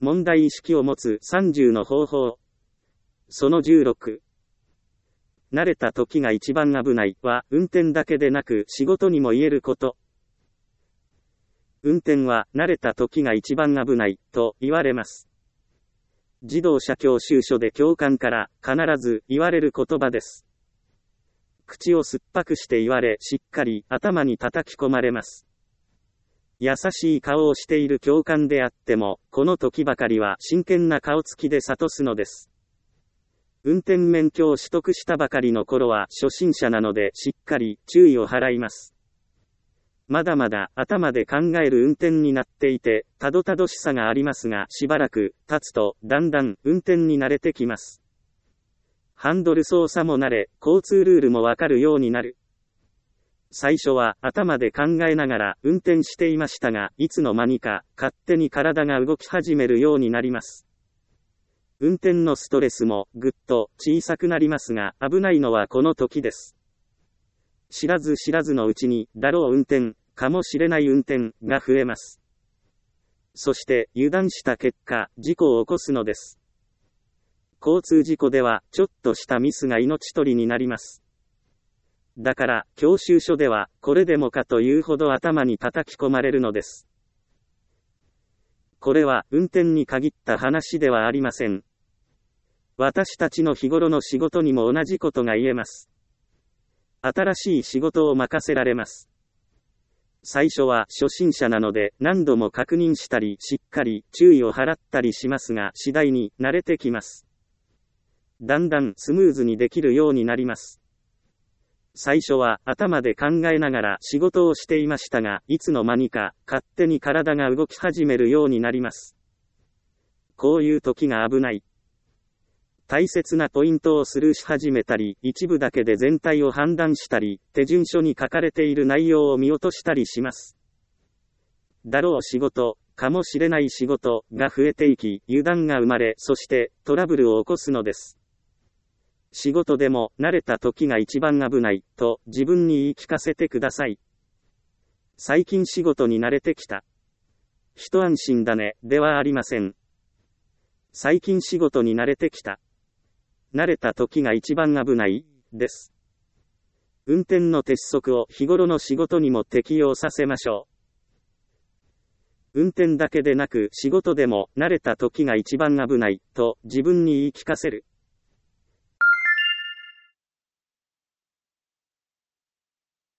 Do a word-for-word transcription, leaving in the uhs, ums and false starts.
問題意識を持つさんじゅうの方法。そのじゅうろく。慣れた時が一番危ないは、運転だけでなく仕事にも言えること。運転は慣れた時が一番危ないと言われます。自動車教習所で教官から必ず言われる言葉です。口を酸っぱくして言われ、しっかり頭に叩き込まれます。優しい顔をしている教官であっても、この時ばかりは真剣な顔つきで諭すのです。運転免許を取得したばかりの頃は初心者なのでしっかり注意を払います。まだまだ頭で考える運転になっていて、たどたどしさがありますが、しばらく経つとだんだん運転に慣れてきます。ハンドル操作も慣れ、交通ルールもわかるようになる。最初は頭で考えながら運転していましたが、いつの間にか勝手に体が動き始めるようになります。運転のストレスもぐっと小さくなりますが、危ないのはこの時です。知らず知らずのうちに、だろう運転、かもしれない運転が増えます。そして油断した結果、事故を起こすのです。交通事故では、ちょっとしたミスが命取りになります。だから、教習所では、これでもかというほど頭に叩き込まれるのです。これは、運転に限った話ではありません。私たちの日頃の仕事にも同じことが言えます。新しい仕事を任せられます。最初は初心者なので何度も確認したりしっかり注意を払ったりしますが、次第に慣れてきます。だんだんスムーズにできるようになります。最初は頭で考えながら仕事をしていましたが、いつの間にか勝手に体が動き始めるようになります。こういう時が危ない。大切なポイントをスルーし始めたり、一部だけで全体を判断したり、手順書に書かれている内容を見落としたりします。だろう仕事、かもしれない仕事が増えていき、油断が生まれ、そしてトラブルを起こすのです。仕事でも慣れた時が一番危ないと自分に言い聞かせてください。最近仕事に慣れてきた。一安心だね、ではありません。最近仕事に慣れてきた。慣れた時が一番危ない、です。運転の鉄則を日頃の仕事にも適用させましょう。運転だけでなく仕事でも慣れた時が一番危ないと自分に言い聞かせる。